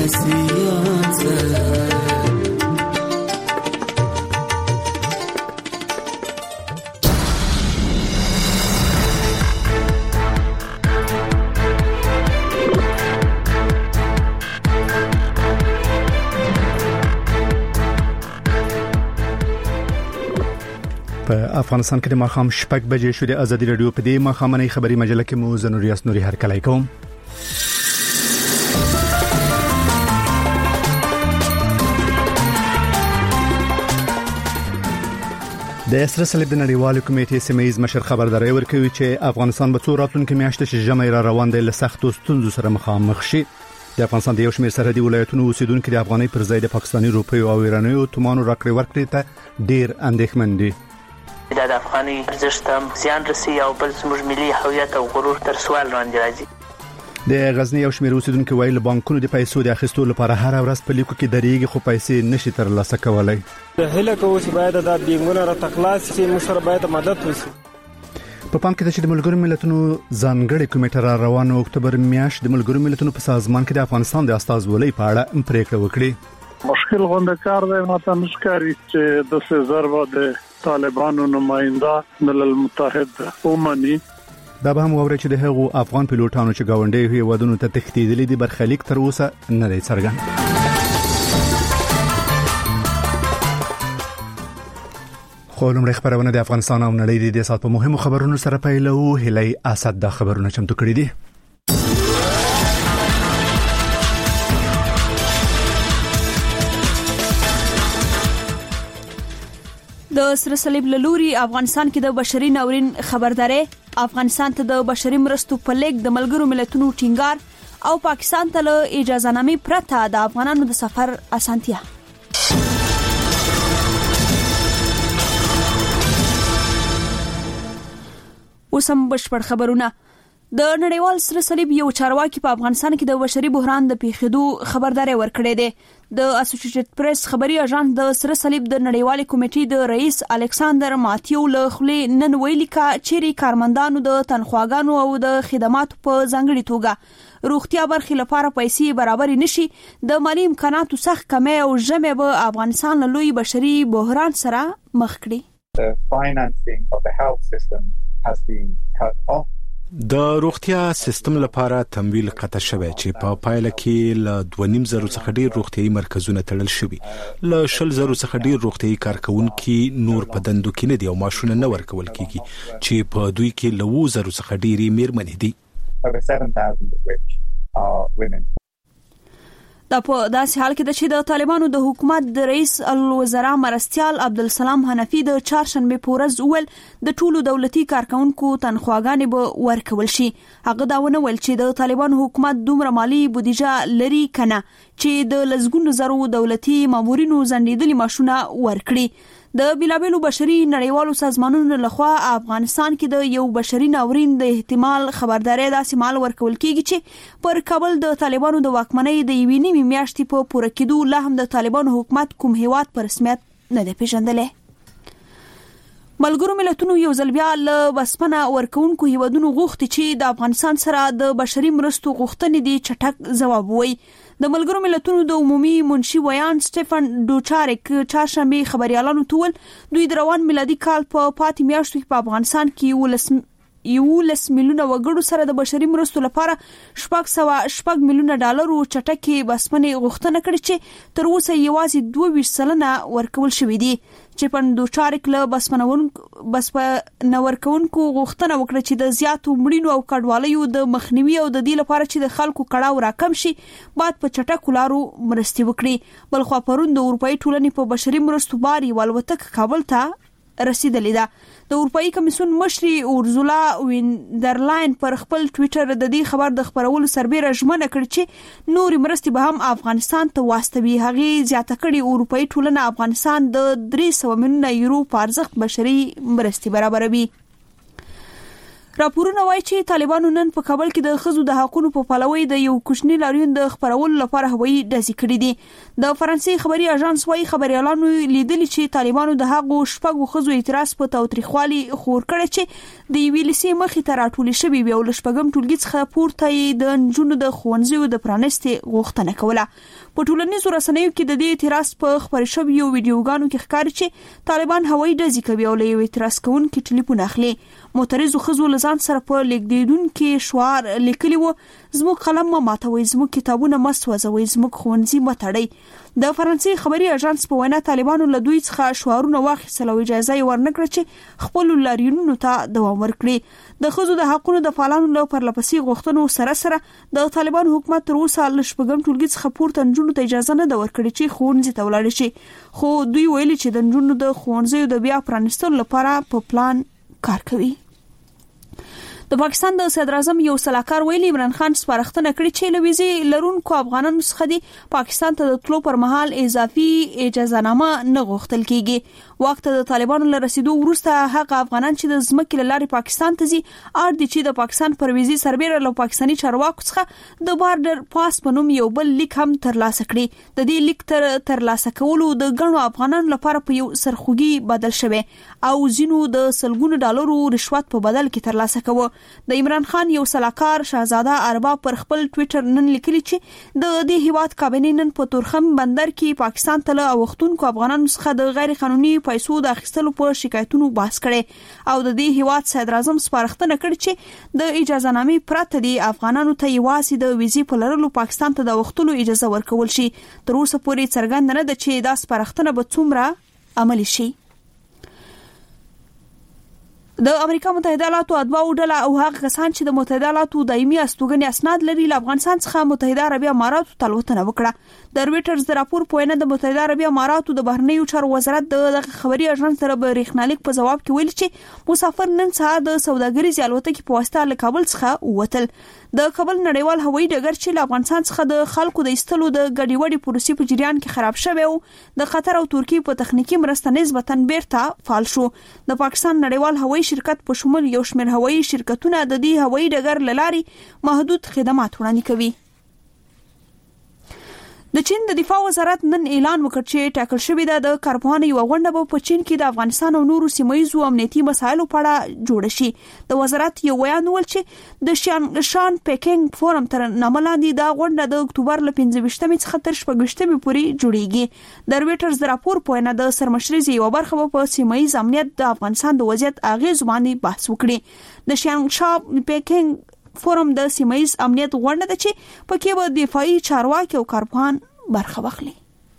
افغانستان کې د ماښام شپږ بجې شو. د ازادي رادیو په دې ماښامنۍ خبري مجله کې مو زنوریاس نوري هرکلی کوم. د سره صلیب د نړیوالې کمیټې سیمه‌یز مشر خبرداري ورکوي چې افغانستان به څو راتلونکي میاشتې چې ژمي را روان دی له سختو ستونزو سره مخامخ شي. د افغانستان د یو شمېر سرحدي ولایتونو اوسیدونکو د افغاني پر ځای د پاکستاني روپیو او ایرانیو تومانو راکړې ورکړې ته ډیر اندېښمن دي. د افغاني ارزښت هم زیان رسي او بل زموږ ملي هویت او غرور تر سوال لاندې راځي. د غزنی یو شمېر اوسیدونکو ویل بانکونو د پیسو د اخیستو لپاره هر ورځ په لیکو کې درېږي خو پیسې نشي ترلاسه کولای. د هله کوو چې باید د بینګونو را تخلاص شي، مشر باید مدد وشي. په پام کې د چې د ملګرو ملتونو ځانګړي کمیټه را روانه اکتوبر میاشت د ملګرو ملتونو په سازمان کې د افغانستان د استازولۍ په اړه پریکړه وکړي. مشکل غونډه کار دی، ماته نشکاري چې د سزار د طالبانو نماینده ملل متحد ومني. دا به هم ووري چې د هغو افغان پیلوټانو چې گاونډي هیوادونو ته تښتیدلي دي برخلیک تر اوسه نه دی څرګند. خو لومړی خبرونه د افغانستان او نړۍ د سات په مهمو خبرونو سره پیلو. هلي اسد د خبرونه چمتو کړی دي. د سره صلیب له لوري افغانستان کې د بشري ناورین خبرداري، افغانستان ته د بشري مرستو په لیک د ملګرو ملتونو ټینګار او پاکستان ته له اجازه نامې پرته د افغانانو د سفر اسانتیا. اوسم بشپړ خبرونه. د نړیوال سره صلیب یو چارواکي په افغانستان کې د بشري بحران د پیښېدو خبرداري ورکړې ده. د اسوسییټډ پریس خبري اژانس د سره صلیب د نړیوالې کمیټې د رئیس الکساندر ماتیو له خلې نن ویلي چې کارمندانو د تنخواګانو او د خدماتو په ځانګړي توګه روغتیا برخې لپاره پیسې برابر نشي، د مالی امکاناتو سخت کمی او ژمه به افغانستان له لوی بشري بحران سره مخ کړي. The financing of the health system has been cut off. د روغتیا سیستم لپاره تمویل قطع شوی چې په پایله کې له 2.5 څخه ډیر روغتيایي مرکزونه تړل شوي، له 20 څخه ډیر روغتيایي کارکونکو نور په دندو کې نه دي او معاشونه نه ورکول کیږي چې په دوی کې له 20 څخه ډیری میرمنې دي. Over 7,000 of which are women. دا په داسې حال کې د چې د طالبانو د حکومت د رئیس الوزرا مرستيال عبدالسلام حنفي د چهارشنبه په ورځ اول د ټولو دولتي کارکونکو تنخواګانې به ورکول شي. هغه دا ونه ویل چې د طالبانو حکومت دومره مالی بودیجه لري کنه چې د لزګونو زرو دولتي مامورینو ځنډیدلي معاشونه ورکړي. د بلابلو بشري نړیوالو سازمانونو لخوا افغانستان کې د یو بشري ناورین د احتمال خبرداري داسې مال ورکول کیږي چې پر کابل د طالبانو د واکمنۍ د یوې نیمې میاشتې په پوره کېدو لا هم د طالبانو حکومت کوم هیواد په رسمیت نه دی پیژندلی. ملګرو ملتونو یو ځل بیا له بسپنه ورکوونکو هیوادونو غوښتي چې د افغانستان سره د بشري مرستو غوښتنې دي چټک ځواب وایي. د ملګرو ملتونو د عمومي منشي ویان سټيفن ډوچارک چهارشنبه خبريالانو تول دوی د روان میلادي کال په پاتې میاشتو کې په افغانستان کې 11 میلیونه وګړو سره د بشري مرستو لپاره 600 میلیونه ډالر چټکي بسپنې غوښتنه کړې چې تر اوسه یوازې 22% ورکول شوې دي. چې پندو چارک له بسپنه ورکوونکو غوښتنه وکړه چې د زیاتو مړینو او کډوالیو د مخنیوي او د دې لپاره چې د خلکو کړهو راکم شي بعد په چټکو لارو مرستي وکړي. بلخو پرون د اروپאי ټولنې په بشري مرستو باري والوتک کابل ته رسیدلې ده. د اروپאי کمیسیون مشري اورزولا ویندرلاین پر خپل ټوئیټر د دې خبر د خبرولو سربېره ژمنه کړې چې نوري مرستې به هم افغانستان ته واستوي. هغه زیاته کړې اروپאי ټولنه افغانستان د 300 میلیونه یورو په ارزښت بشري مرستې برابروي. راپورونه وايي چې طالبانو نن په کابل کې د ښځو د حقوقو په پلوي د یو کوچني لاریون د خبرولو لپاره هوایي ډزې کړې دي. د فرانسې خبري اژانس وايي خبريالانو لیدلي چې طالبانو د هغو شپږو ښځو اعتراض په تاوتریخوالي خور کړی چې د ویلسي مخې ته راټول شوی وي او لشپږم ټولګي څخه پورته د نجونو د ښوونځیو د پرانستي غوښتنه کوله. په ټولنیزو رسنیو کې د دې اعتراض په خبري شویو ویډیوګانو کې ښکاري چې طالبان هوایي ډزې کوي او له اعتراض کوونکو ټلیفون اخلي. معترضو ښځو لزان سره په لیکدیدونکو شعار لیکلی و: زموږ قلم ماتوي، زموږ کتابونه مسوځوي، زموږ ښوونځي متړي. د فرانسې خبري اژانس په وینا طالبانو له دوی څخه شعارونه واخیستل او اجازه یې ورنکړه چې خپل لاریونونو ته دوام ورکړي. د ښځو د حقوقو د فعالانو له پرلپسې غوښتنو سره د طالبان حکومت تر اوسه له شپږم ټولګي څخه پورته نجونو ته اجازه نه ده ورکړې چې ښوونځي ته ولاړ شي، خو دوی ویلي چې د نجونو د ښوونځیو د بیا پرانیستلو لپاره په پلان کار کوي. د پاکستان د صدر اعظم یو سلاکار ویلي عمران خان سپارښتنه کړې چې لویزي لرونکو افغانانو څخه د پاکستان ته د تلو پر مهال اضافي اجازه نامه نه غوښتل کیږي. وخت د طالبانو له رسیدو وروسته هغه افغانان چې د ځمکې لارې پاکستان ته ځي اړ دي چې د پاکستان پر ویزي سربېره له پاکستاني چارواکو څخه د بارډر پاس په نوم یو بل لیک هم ترلاسه کړي. د دې لیک ترلاسه کولو د ګڼو افغانانو لپاره په یو سرخوږي بدل شوی او زینو د سلګونو ډالرو رشوت په بدل کې ترلاسه کوي. د عمران خان یو سلاکار شاهزاده ارباب پر خپل ټوئیټر نن لیکلی چې د دې هیواد کابینه نن په تورخم بندر کې پاکستان ته له وختونکو افغانانو څخه د غیر قانوني پیسو د اخیستلو په شکایتونو بحث کړي او د دې هیواد صدر اعظم سپارښتنه کړې چې د اجازه نامې پرته د افغانانو ته یوازې د ویزې په لرلو پاکستان ته د وختلو اجازه ورکول شي. تر اوسه پورې څرګند نه ده چې دا سپارښتنه به څومره عملي شي. د امریکا متحده ایالاتو ادباو ډله او هغه کسان چې د متحده ایالاتو دایمي استوګنې اسناد لري له افغانستان څخه متحده عربي اماراتو ته الوتنه وکړه. د رويټرز د راپور په وینا د متحده عربي اماراتو د بهرنیو چارو وزارت د خبري اژانس سره برېښنالیک په جواب کې ویل چې مسافر نن سهار د سوداګریزې الوتکې په واسطه له کابل څخه ووتل. د کابل نړیوال هوایي ډګر چې له افغانستان څخه د خلکو د ایستلو د ګډوډي پروسې په جریان کې خراب شوی او د قطر او ترکیه په تخنیکی مرسته نسبتاً بیرته فعال شو. د پاکستان نړیوال هوایي شرکت په شمول یو شمېر هوایي شرکتونه د دې هوایي ډګر لارې محدود خدمات وړاندې کوي. د چین د دفاع وزارت نن اعلان وکړ چې ټاکل شوی د کارپوهانو یو غونډه په چین کې د افغانستان او نورو سیمه‌یزو امنیتي مسایلو په اړه جوړ شي. د وزارت یو بیان ول چې د شان پیکنګ فورم تر نامه لاندې دا غونډه د اکتوبر له 15 څخه تر 16 پورې جوړیږي. د رويټرز د راپور په وینا د سرمشرۍ یو برخه په سیمه‌یز امنیت د افغانستان د وضعیت اغیز باندې بحث وکړي. د شان پیکنګ فورم د سیمه‌یز امنیت غونډه ده چې پکې به دفاعي چارواکي او کارپوهان برخه واخلي.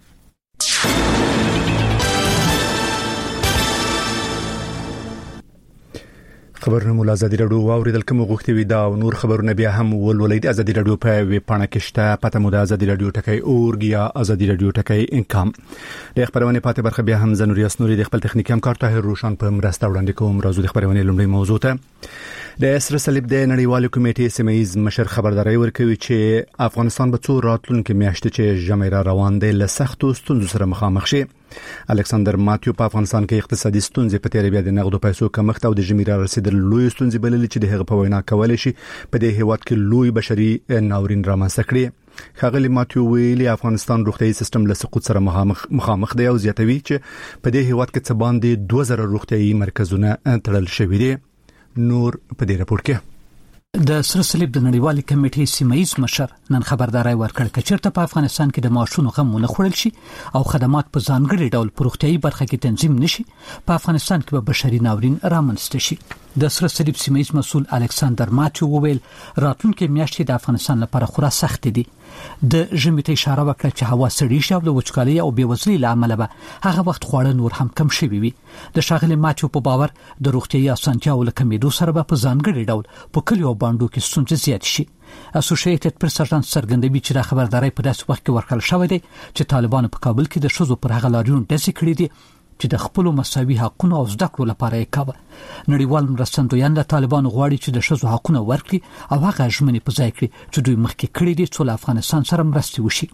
خبرونه مول ازادي رادیو واوریدل کوم غوښتي وي دا او نور خبرونه بیا هم ولولید ازادي رادیو په ویب پاڼه کې شته پته مو د ازادي رادیو ټکی اورګ یا ازادي رادیو ټکی انکم. د خبرونه پاتې برخه بیا هم زنوري اسنوري د خپل تخنیکی همکار طاهر روشن په مرسته وړاندې کوم. راځو د خبرونه لومړی موضوع ته د سره صلیب د نړیوال کمیټې سیمه‌یز مشر خبرداري ورکوي چې افغانستان به څو راتلونکو میاشتې چې جمعه روان دی له سختو ستونزو سره مخامخ شي. الکساندر ماتیو په افغانستان کې اقتصادي ستونزې په تیر بیا د نقدو پیسو کمښت او د جمیره رسیدل لوی ستونزې بللې چې د هغه په وینا کولای شي په دې هیواد کې لوی بشري ناورین رامنځته کړي. خاغلی ماتیو ویلي افغانستان روغتيایي سیستم له سقوط سره مخامخ دی او زیاتوي چې په دې هیواد کې څه باندې 2000 روغتيایي مرکزونه تړل شوي دي. نور په دې راپور کې د سره صلیب د نړیوالې کمیټې سیمه‌یز مشر نن خبرداري ورکړ چې چیرته په افغانستان کې د معاشونو غمونه خوړل شي او خدمات په ځانګړي ډول پروختیايي برخه کې تنظیم نشي په افغانستان کې به بشري ناورین رامنځته شي. د سره صلیب سیمه‌یز مسؤل الکساندر ماتیو وویل راتلونکي میاشتې د افغانستان لپاره خورا سخت دي. د ژمي ته اشاره وکړه چې هوا سړې شي او د وچکالۍ او بېوزلۍ له امله به هغه وخت خواړه نور هم کم شوي وي. د ښاغلي ماتیو په باور د روغتيایي اسانتیاو له کمیدو سره به په ځانګړي ډول په کلیو باندې کې ستونزې زیات شي. اسوسییټډ پریس اژانس څرګندوي چې دا خبرداري په داسې وخت کې ورکړل شوې ده چې طالبانو په کابل کې د شوزو پر هغه لاریون ډزې کړې دي چې د خپل مساوي حقوقو او زده کړو لپاره یې کاوه. نړیوال مرستندویان د طالبانو غواړي چې د شوزو حقوقو ورکړي او هغه ژمنې په ځای کړي چې دوی مخکې کړې دي چې له افغانستان سره مرسته وشي.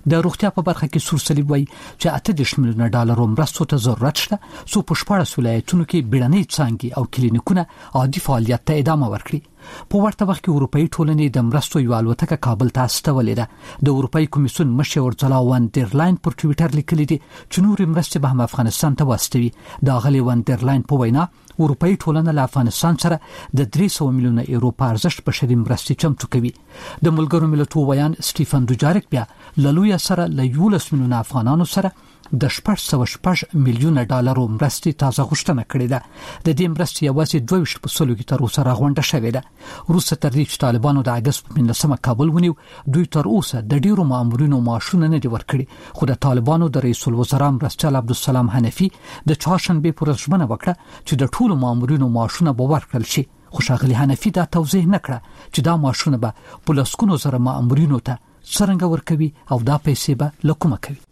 د روغتیا په برخه کې سور صلیب وایي چې 8 میلیونه ډالر مرستو ته ضرورت شته سو په 14 ولایتونو کې بیړنۍ څانګې او کلینیکونه عادي فعالیت ته ادامه ورکړي. په ورته وخت کې اروپאי ټولنې د مرستو یو الوتکه کابل ته استولې ده. د اروپאי کمیسیون مشر ورزلا وانډرلاین پر ټوئیټر لیکلي دي چې نور مرستې به هم افغانستان ته واستوي. د غلي وانډرلاین په وینا اروپאי ټولنه له افغانستان سره د 300 میلیونه یورو په ارزښت بشري مرستې چمتو کوي. د ملګرو ملتونو ویان سټیفن دوجاریک بیا له لوی سره له 11 میلیونه افغانانو سره د 6.6 میلیونه ډالر مرستې تازه غوښتنه کړې ده. د دې مرستې یوازې 22% کې تر اوسه راغونډه شوې ده. روسه تر دې چې طالبانو د اگست په 19 کابل ونیو دوی تر اوسه د ډیرو مامورینو معاشونه نه دي ورکړي. خو د طالبانو د رئیس الوزرا مرستیال عبدالسلام حنفي د چهارشنبه پر ورځ ژمنه وکړه چې د ټولو مامورینو معاشونه به ورکړل شي. خو ښاغلي حنفي دا توضیح نه کړه چې دا معاشونه به په لسګونو زره مامورینو ته څرنګه ورکوي او دا پیسې به له کومه کوي.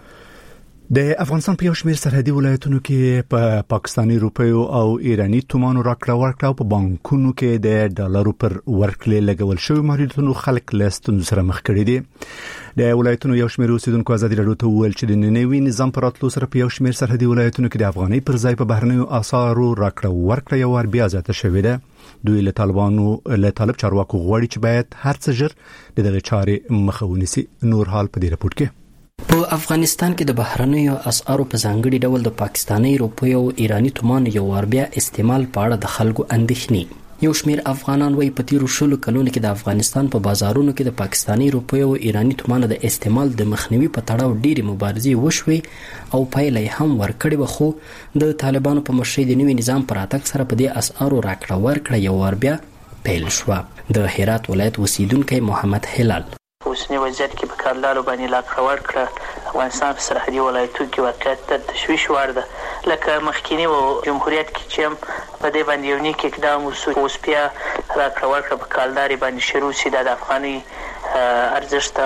د افغانستان په یو شمېر سرحدي ولایتونو کې په پاکستاني روپیو او ایرانی تومانو راکړه ورکړه په بانکونو کې د ډالرو پر ورکړې لګول شوی محدودیتونو خلک له ستونزو سره مخ کړي دي. د ولایتونو یو شمېر اوسیدونکو ازادي راډیو ته وویل چې د نوي نظام پر راتلو سره په یو شمېر سرحدي ولایتونو کې د افغاني پر ځای په بهرنیو اسعارو راکړه ورکړه یو ور بیا زیاته شوې ده. دوی له طالب چارواکو غواړي چې باید هر څه ژر د دغه چارې مخه ونیسي. نور حال په دې راپور کې. په افغانستان کې د بهرنیو اسعارو په ځانګړي ډول د پاکستاني روپیو او ایرانی تومان یو ور بیا استعمال په اړه د خلکو اندېښنې. یو شمېر افغانان وایي په تیرو 10 کلونو کې د افغانستان په بازارونو کې د پاکستاني روپیو او ایرانی تومان د استعمال د مخنیوي په تړاو ډېری مبارزې وشوې او پایله یې هم ورکړې و. خو د طالبانو په مشرۍ د نوي نظام پر راتګ سره په دې اسعارو راکړه ورکړه یو ور بیا پیل شوه. د هرات ولایت اوسیدونکی محمد هلال اوسنی وضعیت کې په کارلارو باندې لاکړه ورکړه افغانستان په سرحدي ولایتونو کې واقعیت د تشویش وړ ده. لکه مخکینی و جمهوریت کې چې هم په دې باندې یو نیک اقدام وسو اوس بیا راکړه ورکړه په کارلاري باندې شروع شي. د افغاني ارزښت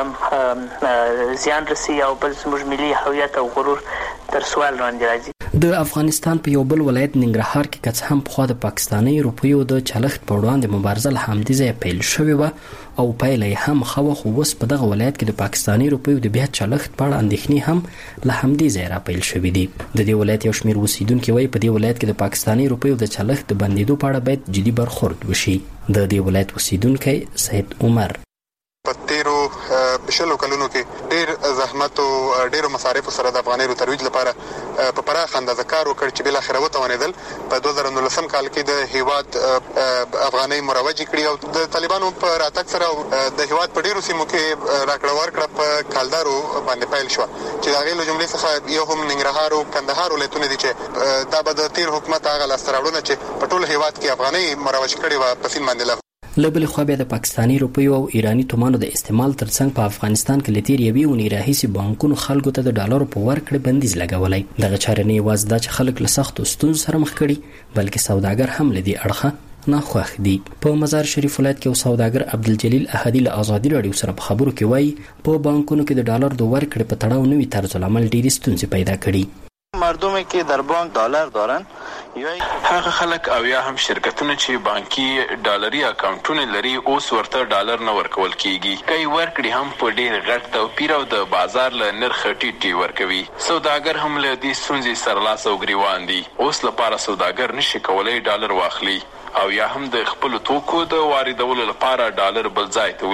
هم زیان رسي او بل زموږ ملي هویت او غرور تر سوال لاندې راځي. د افغانستان په یو بل ولایت ننګرهار کې کڅ هم په خوا د پاکستاني روپیو د چلښت په وړاندې مبارزه له همدې ځایه پیل شوې وه او پایله یې هم ښه وه. خو اوس په دغه ولایت کې د پاکستاني روپیو د بیا چلښت په اړه اندېښنې هم له همدې ځایه راپیل شوې دي. د دې ولایت یو شمېر اوسیدونکي وایي په دې ولایت کې د پاکستاني روپیو د چلښت د بندېدو په اړه باید جدي برخورد وشي. د دې ولایت اوسیدونکی سید عمر په تیرو 20 کلونو کې ډېر زحمت او ډېر مصارف سره د افغاني ترویج لپاره په پراخ اندازه کار وکړ چې بل اخر وتوانېدل. په 2019 کال کې د هیواد افغاني مروج کړی او د طالبانو په راتګ سره د هیواد په ډېرو سیمو کې راکړه ورکړه په کالدارو باندې پیل شو چې دا غیله جملې څخه یو هم ننګرهار او کندهار ولایتونه دي چې دا به د تیر حکومت هغه لاستراوړونه چې په ټول هیواد کې افغاني مروج کړي و په سین باندې لبل خو بیا د پاکستاني روپیو او ایرانی تومانو د استعمال ترڅنګ په افغانستان کې لتیر یوي ونی راهیسي بانکونو خلکو ته د ډالرو په ورکړې بندیز لګولای. دغه چاره نه یوازې د خلک له سختو ستونزو سره مخ کړي بلکې سوداګر هم لدی اړخه ناخوښ دي. په مزار شریف ولایت کې یو سوداګر عبدالجلیل احدی له آزادي راډیو سره په خبرو کې وایي په بانکونو کې د ډالر د ورکړې په تړاو نوي طرز العمل ډېری ستونزې پیدا کړي. مردمی که در بانک دلار دارن یا هغه خلک او یا هم شرکتونه چې بانکي ډالري اکاونټونه لري اوس ورته ډالر نه ورکول کیږي. کوي ورکړي هم په ډېر غټ توپیر او د بازار له نرخ ټیټي ورکوي. سوداګر هم له دې ستونزې سره لاس او ګریوان دي. اوس لپاره سوداګر نشي کولای ډالر واخلي او یا هم د خپل توکو د واردولو لپاره ډالر بل ځای ته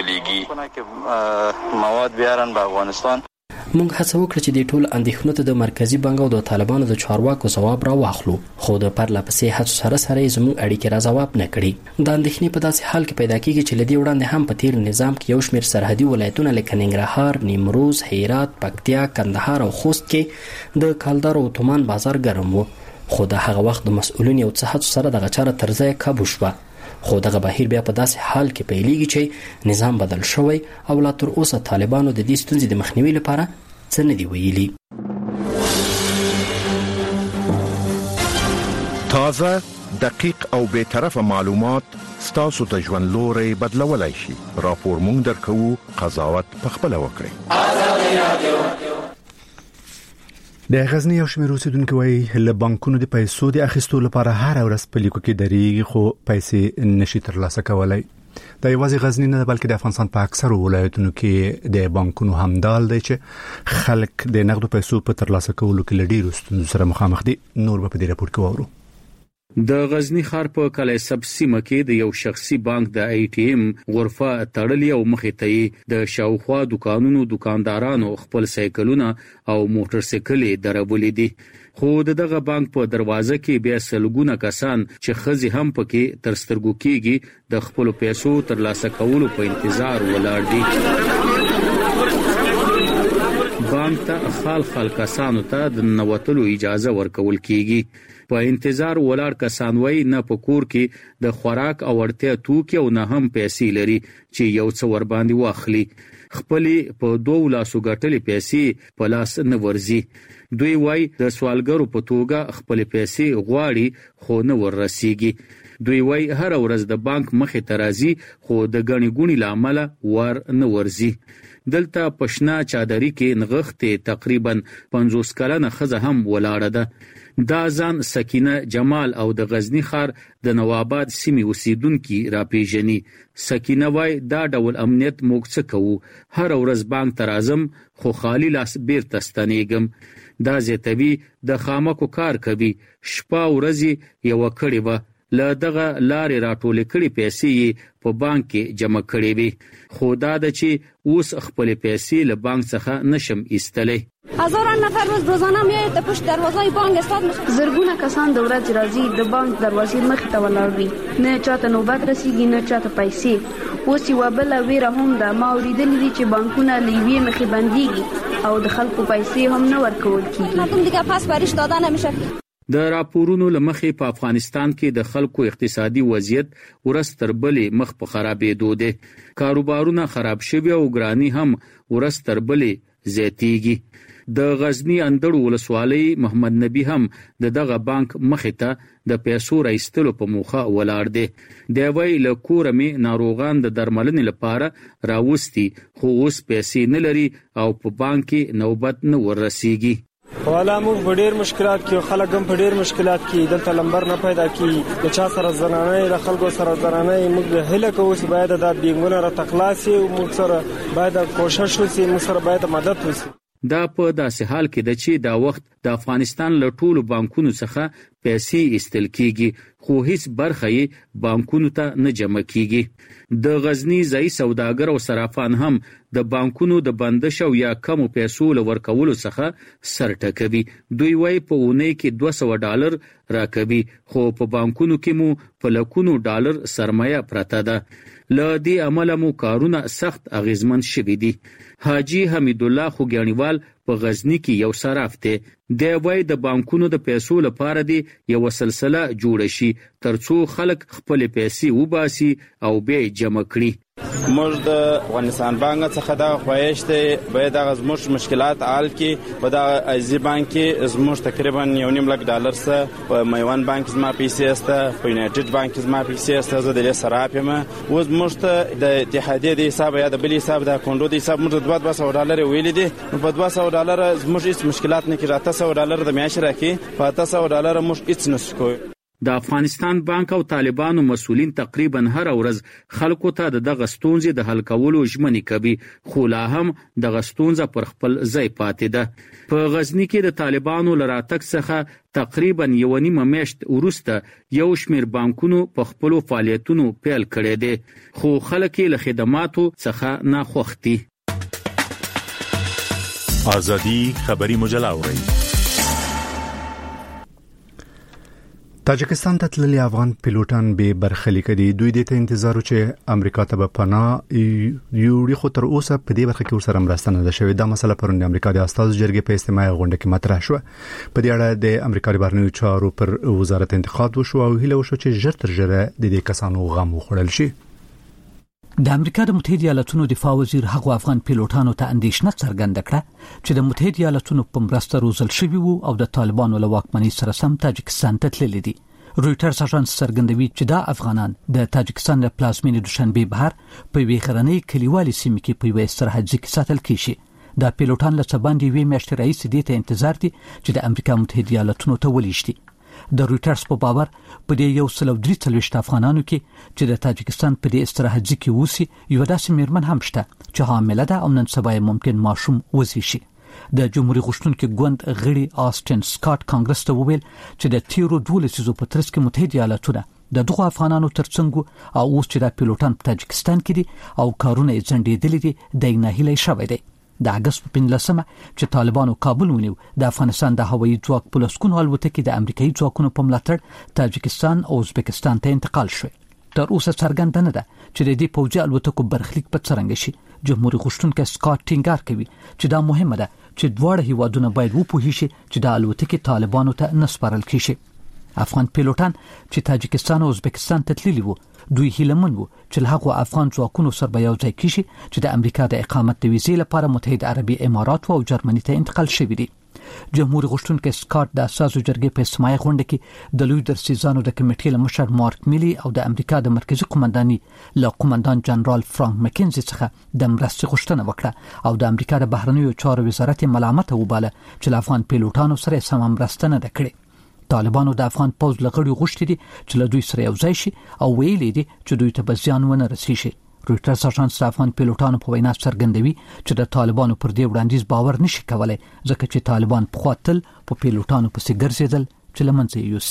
ولېږي. مواد بیارن به افغانستان. موږ هڅه وکړه چې د ټول اندېښنو ته د مرکزی بانک او د طالبانو د چارواکو ځواب را واخلو خو د پرله پسې هڅو سره زموږ اړیکې را ځواب نه کړي. د اندېښنې په داسې حال کې پیدا کیږي چې لدی وړاندې هم په تیر نظام کې یو شمېر سرحدي ولایتونه لکه ننګرهار، نیمروز، هرات، پکتیا، کندهار او خوست کې د کالدار او تومان بازار ګرم وو. خو د هغه وخت د مسؤلین یو څه هڅو سره دغه چاره تر ځای کابو شوه. خو دغه بهیر بیا په داسې حال کې پیلېږي چې نظام بدل شوی او لا تر اوسه طالبانو د دې ستونزې د مخنیوي لپاره څه نه دی ویلي. تازه، دقیق او بې طرفه معلومات ستاسو ته ژوند لوري بدلولای شي. راپور مونږ درکوو، قضاوت پخپله وکړئ. د غزنی یو شمېر اوسیدونکو وایي له بانکونو د پیسو د اخیستو لپاره هر ورځ په لیکو کې درېږي خو پیسې نشي ترلاسه کولای. د یوازې غزنی نه بلکې د افغانستان په اکثر ولایتونو کې د بانکونو همدال دی چې خلک د نقدو پیسو په ترلاسه کولو کې لډیر ستونزو سره مخامخ دي. نور په دې راپور کې وورو. د غزنی ښار په کلای سب سیمه کې د یو شخصي بانک د ATM غرفه تړلې او مخې ته د شاوخوا دکانونو دکاندارانو خپل سایکلونه او موټر سایکلې درولې دي. خو دغه بانک په دروازه کې بیا سلګونه کسان چې خزي هم پکې تر سترګو کېږي د خپل پیسو ترلاسه کولو په انتظار ولاړ دي. بانک ته خال کسانو ته د نوتلو اجازه ورکول کیږي. په انتظار ولاړ کسان وای نه په کور کې د خوراک او اړتیا توکي او نه هم پیسې لري چې یو څه ور باندې واخلي. خپلې په 2 لاسو ګټلې پیسې په لاس نه ورزي. دوی وای د سوالګرو په توګه خپلې پیسې غواړي خو نه ورسیږي. دوی وای هر ورځ د بانک مخې ته راځي خو د غنی ګونی لامل ور نه ورزي. دلته پښنا چادرې کې نغښته تقریبا 50 کلنه خزه هم ولاړه ده. دا ځان سکینه جمال او د غزنی ښار د نواباد سیمې اوسیدونکو راپیژني. سکینه وای دا ډول امنیت موږ څه کوو، هر ورځ بانک ته راځم خو خالی لاس بیرته ستنېږم. دا زیاتوي د خامکو کار کوي، شپه ورځې یو کړي و له دغه لارې راټول کړي پیسې په بانک کې جمع کړي وي. خو دا د چې اوس خپل پیسې له بانک څخه نشم ایستلې. هزاران نفر روزانه میایي ته پشت دروازه بانک استاد میشه. زرګونه کسان د ورځې راځي د بانک دروازې مخې ته ولاړ وي، نه چاته نوبت رسیږي نه چاته پیسې. اوس یو بل ویره هم ده، ما اوریدلې دي چې بانکونه لیوی مخې بنديږي او د خلکو پیسې هم نه ورکول کیږي. مردم دیگه پس بریش دادن نمیشه. د راپورونو لمخې په افغانستان کې د خلکو اقتصادي وضعیت ورځ تر بلې مخ په خرابېدو دی. کاروبارونه خراب شوي او ګرانی هم ورځ تر بلې زیاتېږي. د غزنی اندړ ولسوالۍ محمد نبی هم دغه بانک مخې ته د پیسو راایستلو په موخه ولاړ دی. دی وای له کوره مې ناروغان د درملنې لپاره راوستي خو اوس پیسې نه لري او په بانک کې نوبت نه ورسیږي. والا موږ په ډیر مشکلات کې خلک هم په ډیر مشکلات کې دلته لمبر نه پیدا کی د چا سره زنانه د خلکو سره زنانه موږ هله کوو چې باید د بیمونه را تخلاصي او موږ سره باید کوشش وشي، موږ سره باید مدد وشي. دا په داسې حال کې د چې دا وخت د افغانستان له ټولو بانکونو څخه پیسې ایستل کیږي خو هیڅ برخه یې بانکونو ته نه جمع کیږي. د غزنی ځای سوداګر او صرافان هم د بانکونو د بندش او یا کم پیسو لورکولو څخه سر ټکوي. دوی وای په اونۍ کې $200 راکوي خو په بانکونو کې مو په لکونو ډالر سرمایه پرته ده. له دې عمله مو کارونه سخت اغیزمن شوي دي. حاجی حمید الله خوګیانیوال په غزنی کې یو صراف دی. دی وای د بانکونو د پیسو لپاره دی یو سلسله جوړ شي ترڅو خلک خپل پیسې وباسي او به جمع کړي. موږ د افغانستان بانک څخه دا خواهش دی باید د زموږ مشکلات حل کې په د ایزی بانک کې زموږ تقریبا $1.5 لک سره په میوان بانک زما پیسې استه، په یونایټډ بانک زما پیسې استه، زه د صراف یم. اوس موږ ته د اتحادیه د حساب یا د بل حساب د کونډو د حساب موږ $200 ویلې دي. په $200 زموږ هیڅ مشکلات نه کیږي. $800 د میاشتې راکې، په $800 موږ هیڅ نشو کوو. د افغانستان بانک او طالبانو مسؤلین تقریبا هر ورځ خلکو ته دغه ستونزې د حل کولو ژمنې کوي خو لا هم دغه ستونزه پر خپل ځای پاتې ده. په غزنی کې د طالبانو لراتک څخه تقریبا 1.5 میاشت وروسته یو شمېر بانکونو په خپل فعالیتونو پیل کړي دي خو خلک له خدماتو څخه ناخوښ دي. ازادي خبري مجله اوري. تاجکستان ته تللي افغان پیلوټان به برخلیک دي. دوی د ته انتظار چې امریکا ته به پناه یوړي خو تر اوسه په دې برخه کې ورسره مرسته نه ده شوې. دا مسله پرون د امریکا د استازو جرګې په اجتماعي غونډه کې مطرح شوه. په دې اړه د امریکا د بهرنیو چارو پر وزارت انتقاد وشو او هیله وشو چې ژر تر ژره د دې کسانو غم وخوړل شي. د امریکا د متحده ایالاتونو دفاع وزیر هغه افغان پیلوټانو ته اندېښنه څرګنده کړه چې د متحده ایالاتونو په مرسته روزل شوي وو او د طالبانو له واکمنۍ سره سم تاجکستان ته تللي دي. رويټرز اژانس څرګندوي چې دا افغانان د تاجکستان له پلازمینې دوشنبه بهر په وی غرنۍ کلیوالي سیمه کې په وې سرحدي کې ساتل کیږي. دا پیلوټان له څه باندې وی میاشتې رئیس دې ته انتظار دي چې د امریکا متحده ایالاتونو ته ولېږي. د رويټرز په باور په دې 143 افغانانو کې چې د تاجکستان په دې استراحت ځای کې وسی یو داسې میرمن هم شته چې حامله ده او نن سبا ممکن ماشوم وزي شي. د جمهوریت غوښتونکو ګوند غړي آستن سکاټ کانګرس ته وویل چې د تیرو 12 په ترڅ کې متحده ایالاتونه د دغه افغانانو ترڅنګ او اوس چې د پیلوټان په تاجکستان کې دي او کارونه یې ځنډېدلي دي د ناهیلۍ شوی دی. د اگست په 15مه چې طالبانو کابل ونیو د افغانستان د هوایي ځواک په لسکونو الوتکې د امریکایي ځواکونو په ملاتړ تاجکستان او ازبکستان ته انتقال شوه. تر اوسه څرګنده نه ده چې د دې پوځي الوتکو برخلیک په څرنګه شي. جمهوریت غوښتونکو سکاټ ټینګار کوي چې دا مهمه ده چې دواړه هیوادونه باید وپوهیږي چې د الوتکې طالبانو ته نسپارل کیږي. افغان پیلوټان چې تاجکستان او ازبکستان ته تللي وو دوی هیلمن وو چې له هغو افغان ځواکونو سره به یو ځای کیږي چې د امریکا د اقامت د ویزې لپاره متحده عربي امارات او جرمني ته انتقال شوی دي. جمهوریت غوښتونکو سکاټ د اساسو جرګې په سمای غونډه کې د لوی درسیزانو د کمیټې له مشر مارک میلی او د امریکا د مرکزی قومنداني له قومندان جنرال فرانک مکینزي څخه د مرستې غوښتنه وکړه او د امریکا د بهرنیو چارو وزارت ملامت وباله چې له افغان پیلوټانو سره سم مرسته نه کړې. طالبانو د افغان پوز لغړي غوښتي دي چې له دوی سره یو ځای شي او ویلي دي چې دوی ته به زیان ونه رسیږي. رويټرز اژانس د افغان پیلوټانو په وینا څرګندوي چې د طالبانو پر دې وړاندیز باور نشي کولای ځکه چې طالبان په خاطر په پیلوټانو پسې ګرځیدل چې لمنځه یوسي.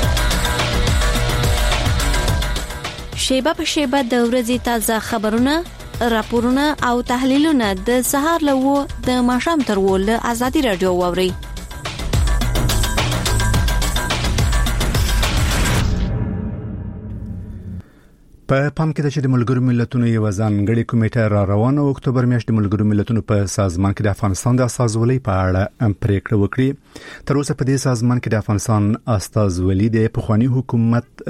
شیبه په شیبه د ورځې تازه خبرونه، راپورونه او تحلیلونه د سهار له د ماښام تر ول ازادي رادیو ووري. په پام کې د چې د ملګرو ملتونو یو ځانګړي کمیټه را روانه اکتوبر میاشت د ملګرو ملتونو په سازمان کې د افغانستان د استازولۍ په اړه پریکړه وکړي. تر اوسه په دې سازمان کې د افغانستان استازولۍ د پخوانی حکومت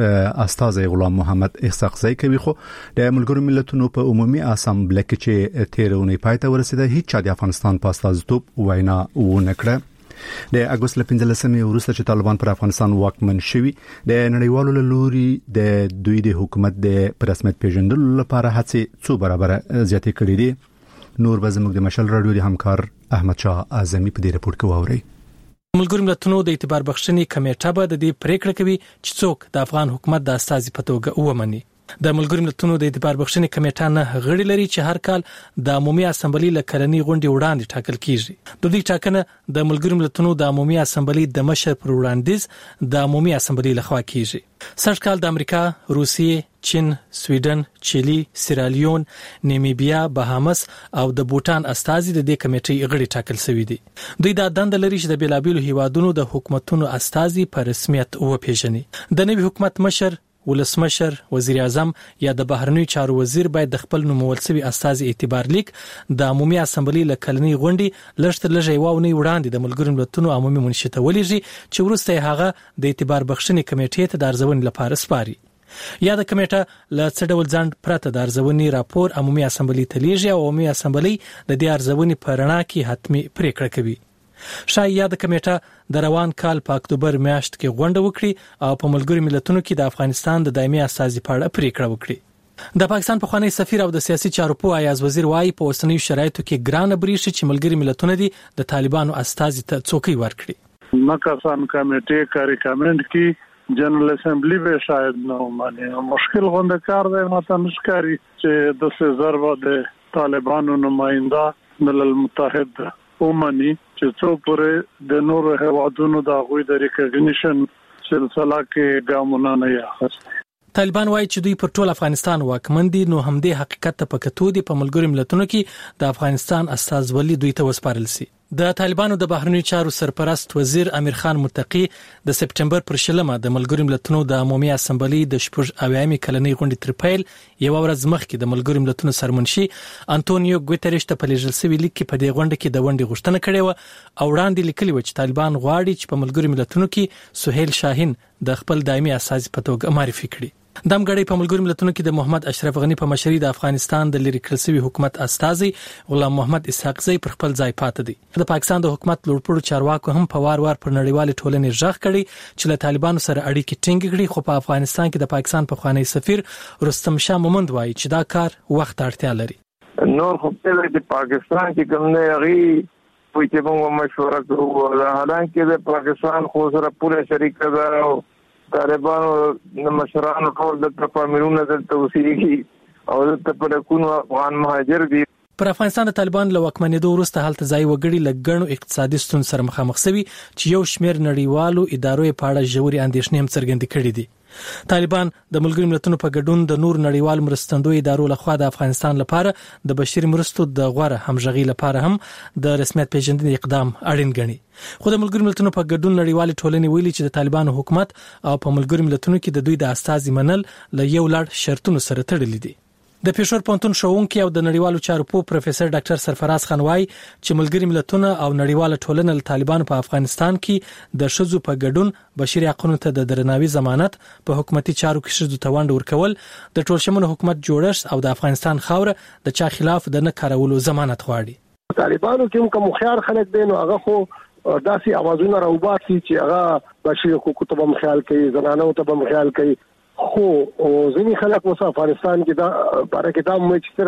استاذ غلام محمد اسحاقزی کوي، خو د ملګرو ملتونو په عمومي اسامبلې کې چې تیرونی پای ته ورسیده هیڅ چا د افغانستان په استازیتوب وینا ونه کړه. د اگست 15 وروسته چې طالبان پر افغانستان واکمن شوي د نړیوالو لوري د دوی د حکومت د رسمیت پیژندلو لپاره هڅې څو برابر زیاتې کړې دي. نور به زموږ د مشل رادیو د همکار احمد شاه اعظمي په دې رپورت کې واوري. ملګرو ملتونو د اعتبار بخښنې کمیټه به د دې پریکړه کوي چې څوک د افغان حکومت د استازي په توګه ومني. د ملګرو ملتونو د اعتبار بخښنې کمیټه نه غړي لري چې هر کال د عمومي اسامبلې له کلنۍ غونډې وړاندې ټاکل کیږي. د دې ټاکنه د ملګرو ملتونو د عمومي اسامبلې د مشر پر وړاندیز د عمومي اسامبلې لخوا کیږي. سږکال د امریکا، روسیې، چین، سویډن، چيلي، سیرالیون، نیمیبیا، بهامس او د بوټان استازي د دې کمیټې غړي ټاکل شوی دي. دوی د دند لري چې د بیلابیلو هیوادونو د حکومتونو استازي په رسمیت وپیژني. د نوي حکومت مشر، ولسمشر، وزیر اعظم یا د بهرنیو چارو وزیر باید د خپل نومول شوی استازي اعتبار لیک د عمومي اسامبلې له کلنۍ غونډې لږ تر لږه یو اونۍ وړاندې د ملګرو ملتونو عمومي منشي ته ولېږي چې وروسته هغه د اعتبار بخښنې کمیټې ته د ارزونې لپاره سپاري. یا د کمیټه له څه ډول ځنډ پرته د ارزونې راپور عمومي اسامبلې ته لیږي او عمومي اسامبلې د دې ارزونې په رڼا کې حتمي پریکړه کوي. شاید د کمیټه د روان کال په اکتوبر میاشت کې غونډه وکړي او په ملګرو ملتونو کې د افغانستان د دایمي استازي په اړه پریکړه وکړي. د پاکستان پخوانی سفیر او د سیاسي چارو پوه ایاز وزیر وايي په اوسنیو شرایطو کې ګران بریښي چې ملګرو ملتونو دي د طالبانو استازي ته څوکۍ ورکړي. مکافان کمیټې کا ریکمند کی جنرال اسمبلی به شاید نه مانی مشکل غونډه کار دی. ماته مشکاري چې د سزار د طالبانو نماینده ملل متحد ومني چې څو پورې د نورو هوادونو د غوي د ریکګنیشن سلسله کې ګامونه نه یاخست. طالبان وايي چې دوی پر ټول افغانستان واکمن دي، نو همدې حقیقت ته پکتو دي په ملګرو ملتونو کې د افغانستان استازولي دوی ته وسپارل سي. د طالبانو د بهرنیو چارو سرپرست وزیر امیر خان متقی د سپټمبر پر 20 د ملګرو ملتونو د عمومي اسامبلې د 80 کلنۍ غونډې تر پیل یو ورځ مخکې د ملګرو ملتونو سرمنشي انټونیو ګوتریش ته په لیږل شوی لیک کې په دې غونډه کې د ونډې غوښتنه کړې و او وړاندې لیکلي و چې طالبان غواړي چې په ملګرو ملتونو کې سهیل شاهین د خپل دایمي استازي په توګه معرفي کړي. دمګړی په ملګرو ملتونو کې د محمد اشرف غنی په مشرۍ د افغانستان د لری کړل شوی حکومت استازي غلام محمد اسحاقزی پر خپل ځای پاتې دي. د پاکستان د حکومت لوړپوړو چارواکو هم په وار پر نړیوال ټولنې ژغ کړي چې له طالبانو سره اړیکې ټینګ کړي، خو په افغانستان کې د پاکستان پخوانی سفیر رستم شاه مومند وایي چې دا کار وخت اړتیا لري. نور خو په پاکستان کې کوم نه غي وي چې موږ مشوره کوو حالانکه د پاکستان خو سره پوره شریک ده او طالبانو د مشرانو ټول د پامیرونه د توسيږي او د پرکونو افغان مهاجر دي. پر افغانستان د طالبان له واکمنېدو وروسته هلته ځای وګړي له ګڼو اقتصادي ستونزو سره مخامخ شوي چې یو شمېر نړیوالو ادارو په اړه ژورې اندېښنې هم څرګندې کړې دي. طالبان د ملګرو ملتونو په ګډون د نور نړیوال مرستندوی ادارو لخوا د افغانستان لپاره د بشري مرستو د غوړه همغږي لپاره هم د رسمیت پیژندنې اقدام اړین ګڼي. خو د ملګرو ملتونو په ګډون نړیوال ټولنې ویلي چې د طالبانو حکومت او په ملګرو ملتونو کې د دوی د استازي منل له یو لړ شرطونو سره تړلي دي. د پېښور پوهنتون ښوونکي او د نړیوالو چارو پوه پروفیسور ډاکټر سرفراز خان وايي چې ملګري ملتونه او نړیواله ټولنه له طالبانو په افغانستان کې د ښځو په ګډون بشري حقوقو ته د درناوي ضمانت په حکومتي چارو کې ښځو ته ونډه ورکول د ټولشموله حکومت جوړښت او د افغانستان خاوره د چا خلاف د نه کارولو ضمانت غواړي. طالبانو کې کوم خيار خلک دي نو هغه خو داسي اوازونه راوباسي چې هغه بشري حقوقو ته هم خیال کوي زنانو ته هم خیال کوي خو ځینې خلک په افغانستان کې دا باره کې دا مې چې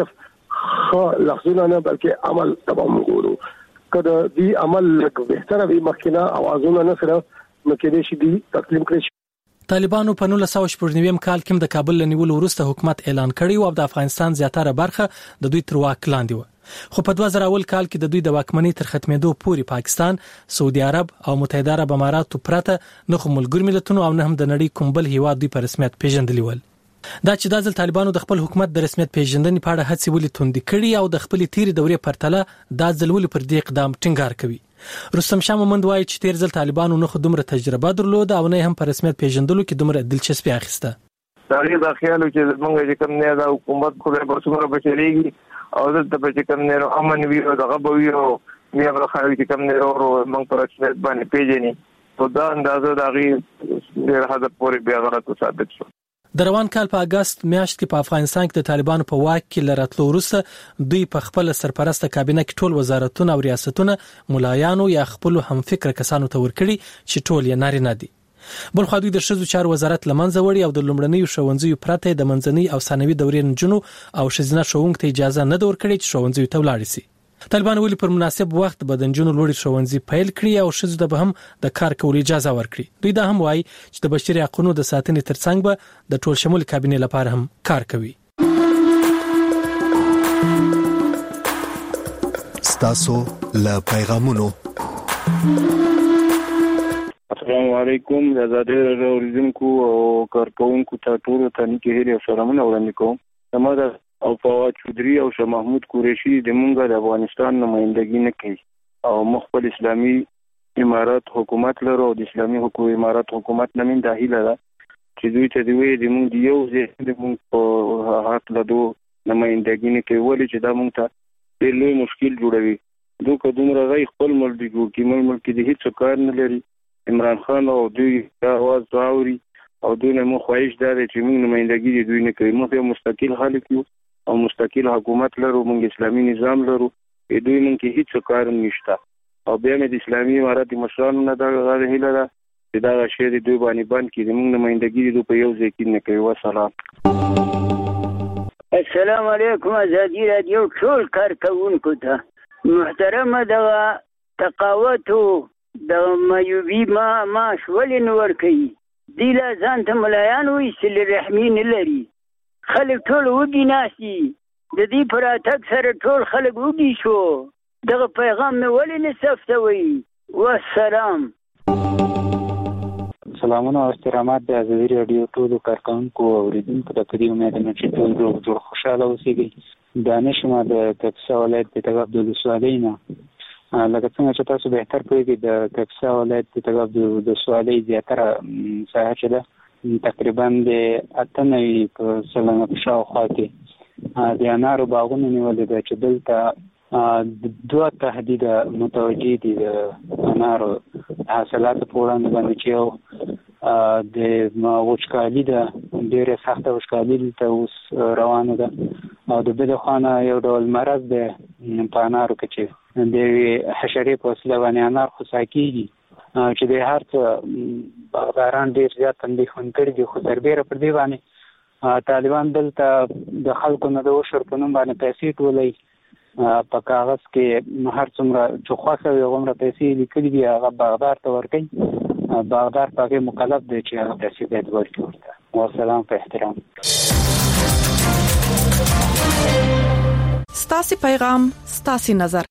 صرف لفظونه نه بلکې عمل تمام ګورو کله دی عمل بهتره وي مخکنه اوازونه نه سره مکه شي دي تقسیم کړی. طالبانو په 1999 کال کې د کابل لنیول وروسته حکومت اعلان کړی او د افغانستان زیاتره برخه د دوی تر واک لاندې و. خو په 2000 کال کې د دوی د واکمنۍ تر ختمېدو پورې پاکستان، سعودي عرب او متحده عرب اماراتو پرته نه خو ملګرو ملتونو او نه هم د نړۍ کوم بل هیواد دوی په رسمیت پیژندلی ول. دا چې د ځل طالبانو د خپل حکومت د رسمیت پیژندنې په اړه هڅې ولې توندې کړي او د خپل تیری دورې پرتله دا ځل ولې پر دې اقدام ټینګار کوي. رستم شاه محمد وایي چې تیر ځل طالبانو نه خو دومره تجربه درلوده او نه هم په رسمیت پیژندلو کې دومره دلچسپي اخیسته. دا خیال چې موږ چې کوم نه دا حکومت خو به څومره بچلېږي او دلته به کوم نه امن وي او دغه به وي او بیا به خو چې کوم نه موږ پر رسمیت باندې پیژني او دا اندازه د غي ډېر حد پورې بیا غلط ثابت شو. د روان کال په اگست میاشت کې په افغانستان کې د طالبانو په واک کې لراتلو وروسته دوی په خپل سرپرسته کابینه کې ټول وزارتونه او ریاستونه ملایانو یا خپل همفکر کسانو ته ورکړي چې ټول یې نارینه دي. بل خو دوی د ښځو چارو وزارت لمنځه وړي او د لومړنیو ښوونځیو پرته د منځنۍ او ثانوي دورې نجونو او ښځینه ښوونکو ته اجازه نه ورکړي چې ښوونځیو ته ولاړ شي. طالبان ولې پر مناسب وخت به د نجونو لوړي ښوونځي پیل کړي او ښځو ته به هم د کار کولو اجازه ورکړي. دوی دا هم وایي چې د بشري حقوقو د ساتنې ترڅنګ به د ټول شمول کابینې لپاره هم کار کوي. ستاسو له پیغامونو السلام علیکم د آزادۍ راډیو او کارکونکو ته ټول ته نیکی هیله او سلامونه وړاندې کوم. زموږ او فواد چودري او شاه محمود قریشي د مونږ د افغانستان نمائندګي نه کوي او مخبل اسلامي امارات حکومت لرو او د اسلامي امارات حکومت نه من داخله ده چې دوی ته دوی د مونږ دیو زه د مونږ په حق له دو نمائندګي نه کوي ولې چې دا مونږ ته ډېر لوی مشکل جوړوي. دوی کومره غي خپل ملک دی ملک د هیڅ کار نه لري. عمران خان او دوی आवाज داوري او دوی نه مو خواهش دار چې موږ نمائندګي دوی نه کوي. موږ یو مستقل خلک یو او مستقل حکومت لرو، موږ اسلامي نظام لرو، دوی موږ کې هیڅ کار نشته او بیا د اسلامي امارات مشرانو نه دا غواړي هله دا چې دا شی دوی باندې باندې کې موږ نمائندګي دوی په یو ځای کې نه کوي. والسلام. السلام علیکم آزادی رادیو ټول کارکونکو ته محترمه دغه تقاوت د مایوبي معاش ولې نه ورکوي؟ دی لا ځان ته ملایان وایي صلې رحمي نه لري. خلک ټول وږي ناست دي، د دې په راتګ سره ټول خلک وږي شو. دغه پیغام مې ولې نه ثبتوي؟ والسلام. سلامونه او احترامات د آزادۍ راډیو ټولو کارکونکو او اوریدونکو ته په دې امید یم چې ټول روغ جوړ خوشحاله اوسئ. دانش ما د کاپیسا ولایت د تګاب د ولسوالۍ نه لکه څنګه چې تاسو به تر پوهیږئ د کاپیسا ولایت د تګاب د ولسوالۍ زیاتره ساحه چې ده تقریبا د 98% په شاوخوا کې د انارو باغونه نیولې ده چې دلته دوه تهدید متوجه دي د انارو حاصلاتو په وړاندې باندې چې یو د وچکالي ده، ډېره سخته وچکالي دلته اوس روانه ده او د بل خوا یو ډول مرض ده په انارو کې چې د حشرې په وسیله باندې انار خوسا کېږي چې د هر څه باغداران ډېر زیات اندېښمن کړي دي. خو سربیره پر دې باندې طالبان دلته د خلکو نه د عشر په نوم باندې پیسې ټولوي په کاغذ کې هر څومره چوخه وي غومره پیسې لیکلي دي هغه باغدار ته ورکړي باغدار پکې مکلف دی چې هغه پیسې باید ورکړي ورته والسلام په احترام. ستاسو پیغام ستاسو نظر.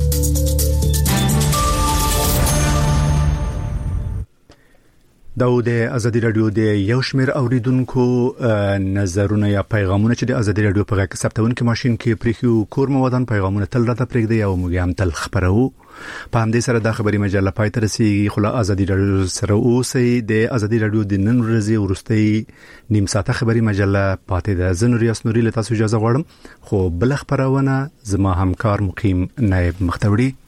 د ازادي رادیو د یو شمېر اوریدونکو نظرونه یا پیغامونه چې د ازادي رادیو په غږ ثبتونکو ماشين کې پریخو کور موادن پیغامونه تل راته پرېږدي او موږ هم تل خبرو. په همدې سره د خبري مجله پای ته رسیدي. خو ازادي رادیو سره اوسئ. د ازادي رادیو د نن ورځې ورستۍ نیم ساعته خبري مجله پاتې ده. زه نوریاس نوري له تاسو اجازه غواړم خو بل خبرونه زما همکار مقیم نائب مختوړي